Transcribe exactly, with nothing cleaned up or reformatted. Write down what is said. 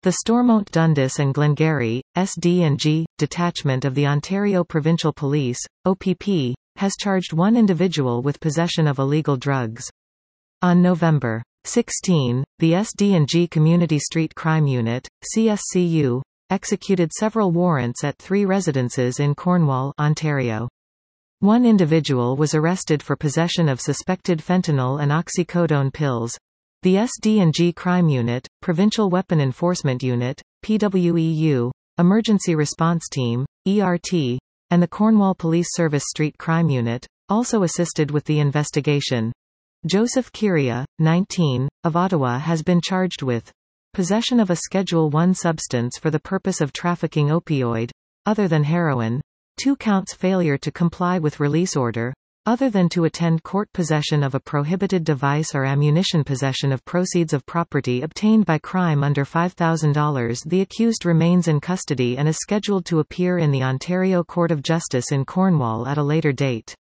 The Stormont Dundas and Glengarry, S D and G, detachment of the Ontario Provincial Police, O P P, has charged one individual with possession of illegal drugs. On November sixteenth, the S D and G Community Street Crime Unit, C S C U, executed several warrants at three residences in Cornwall, Ontario. One individual was arrested for possession of suspected fentanyl and oxycodone pills. The S D and G Crime Unit, Provincial Weapon Enforcement Unit, P W E U, Emergency Response Team, E R T, and the Cornwall Police Service Street Crime Unit, also assisted with the investigation. Joseph Kiria, nineteen, of Ottawa has been charged with possession of a Schedule one substance for the purpose of trafficking opioid, other than heroin, two counts failure to comply with release order, other than to attend court, possession of a prohibited device or ammunition, possession of proceeds of property obtained by crime under five thousand dollars. The accused remains in custody and is scheduled to appear in the Ontario Court of Justice in Cornwall at a later date.